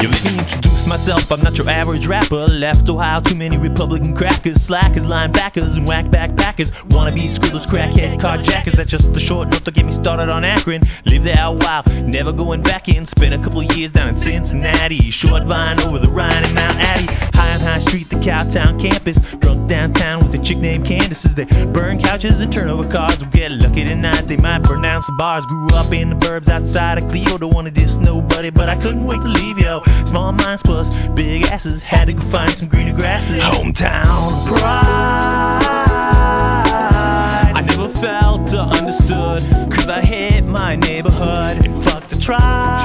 You let me introduce myself, I'm not your average rapper. Left Ohio, too many Republican crackers, slackers, linebackers, and whack backpackers. Wannabe scribblers, crackhead carjackers. That's just the short note to get me started on Akron. Lived there a while, never going back in. Spent a couple years down in Cincinnati. Short Vine over the Rhine and Mount Addy. High on High Street, the Cowtown campus. Drunk downtown with a chick named Candace. As they burn couches and turn over cars. We'll get lucky tonight, they might burn down some bars. Grew up in the burbs outside of Cleo. Don't wanna diss nobody, but I couldn't wait to leave, yo. Small minds plus big asses. Had to go find some greener grasses. Hometown pride. I never felt or understood, cause I hate my neighborhood. And fuck the tribe.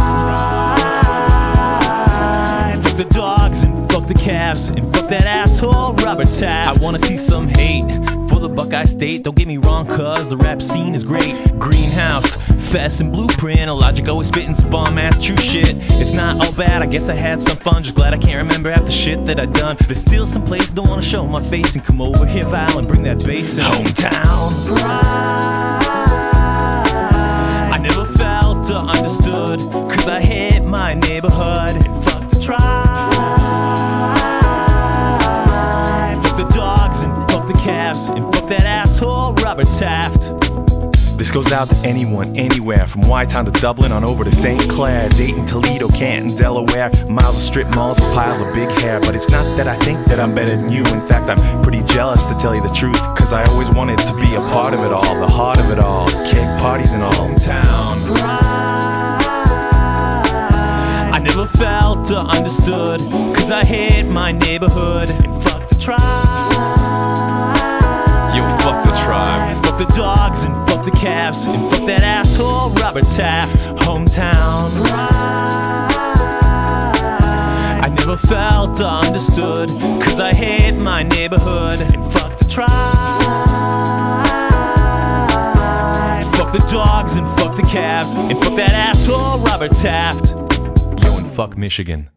Fuck the dogs and fuck the calves. And fuck that asshole Robert Taft. I wanna see some hate for the Buckeye State. Don't get me wrong, cause the rap scene is great. Greenhouse, Fest, and Blueprint. Logic always spitting some bomb ass true shit. It's not all bad, I guess I had some fun. Just glad I can't remember half the shit that I done. There's still some place don't wanna show my face. And come over here, Val, and bring that bass in. Hometown pride. I never felt or understood, cause I hate my neighborhood. And fuck the tribe. Fuck the dogs and fuck the calves. And fuck that asshole Robert Taft. This goes out to anyone, anywhere, from Y-Town to Dublin on over to St. Clair, Dayton, Toledo, Canton, Delaware, miles of strip malls, a pile of big hair. But it's not that I think that I'm better than you. In fact, I'm pretty jealous, to tell you the truth, cause I always wanted to be a part of it all, the heart of it all, keg parties and all. Hometown pride. I never felt or understood, cause I hate my neighborhood. And fuck the tribe. Yo, fuck the tribe. Fuck the dogs and fuck the calves. And fuck that asshole Robert Taft. Hometown pride. I never felt or understood, cause I hate my neighborhood. And fuck the tribe. Fuck the dogs and fuck the calves. And fuck that asshole Robert Taft. Yo, and fuck Michigan.